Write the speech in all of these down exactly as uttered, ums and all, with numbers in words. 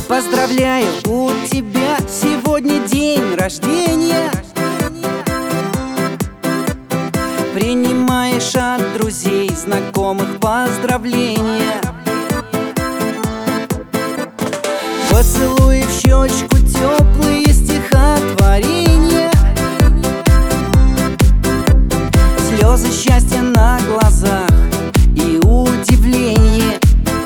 Поздравляю, у тебя сегодня день рождения. Принимаешь от друзей, знакомых поздравления. Поцелуй в щечку, теплые стихотворения. Слезы счастья на глазах и удивление.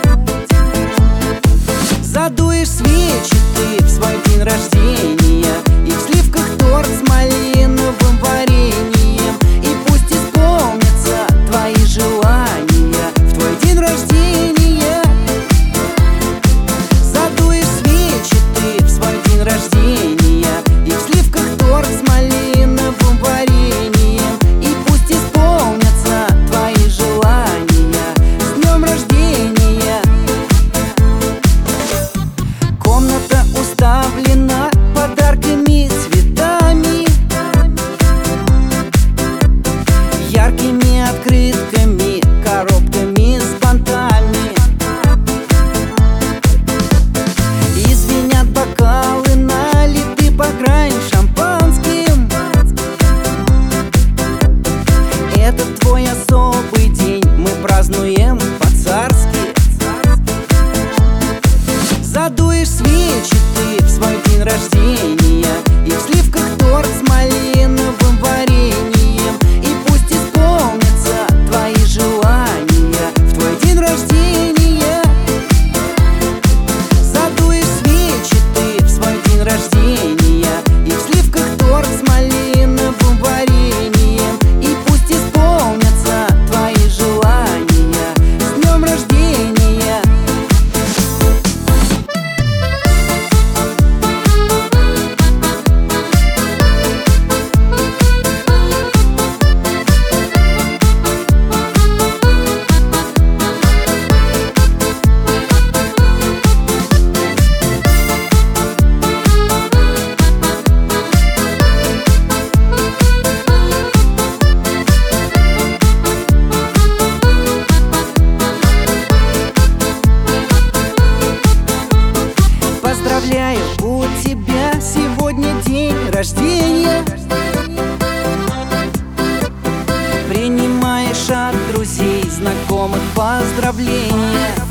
Задуешь свечи ты в свой день рождения, и в сливках торт с малиновым вареньем. И пусть исполнятся твои желания в твой день рождения. Задуешь свечи ты в свой день рождения, и в сливках торт с малиновым вареньем. И пусть исполнятся твои желания. С днем рождения! Комната уставлена подарками, цветами, яркими открытками, коробками с бантами. И звенят бокалы, налиты по грани шампанским. Это твой особый день, мы празднуем по-царски. Задуешь свечи ты в свой день рождения, и в сливках торт с малиновым вареньем. И пусть исполнятся твои желания в твой день рождения. Задуешь свечи ты в свой день рождения, и в сливках торт с малиновым вареньем. И пусть исполнятся твои желания. С днем рождения! Поздравляю, у тебя сегодня день рождения. Принимаешь от друзей, знакомых поздравления.